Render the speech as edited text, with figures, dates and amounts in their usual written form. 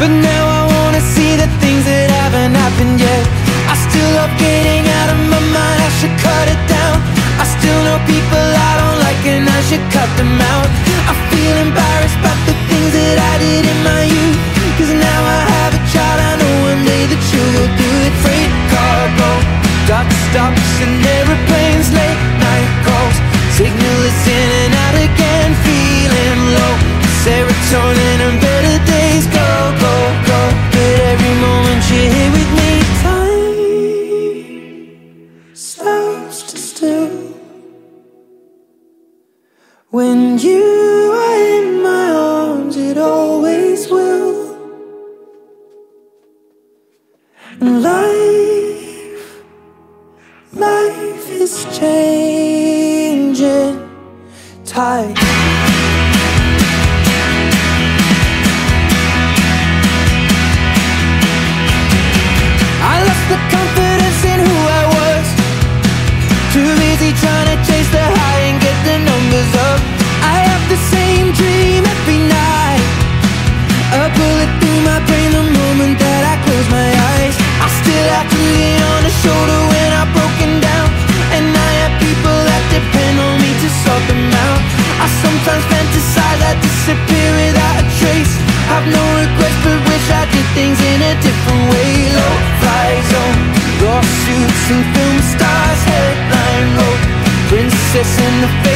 But now I wanna see the things that haven't happened yet. I still love getting out of my mind, I should cut it down. I still know people I don't like and I should cut them out. I feel embarrassed about the things that I did in my youth, cause now I have a child, I know one day that you will do it. Freight cargo, dock stops and airplanes, late night calls, signal is in and out again, feeling low. Serotonin and better days go, go, go. But every moment you're here with me, time stops to still. When you are in my arms, it always will. And life is changing tide. I lost the confidence in who I was, too busy trying to chase the high and get the numbers up. I have the same dream every night, a bullet through my brain the moment that I close my eyes. I still have to lean on a shoulder when I'm broken down, and I have people that depend on me to sort them out. I sometimes fantasize I disappear without a trace. Have no regrets but wish I did things in a different way. Low fly zone, lawsuits and film stars, headline road, princess in the face.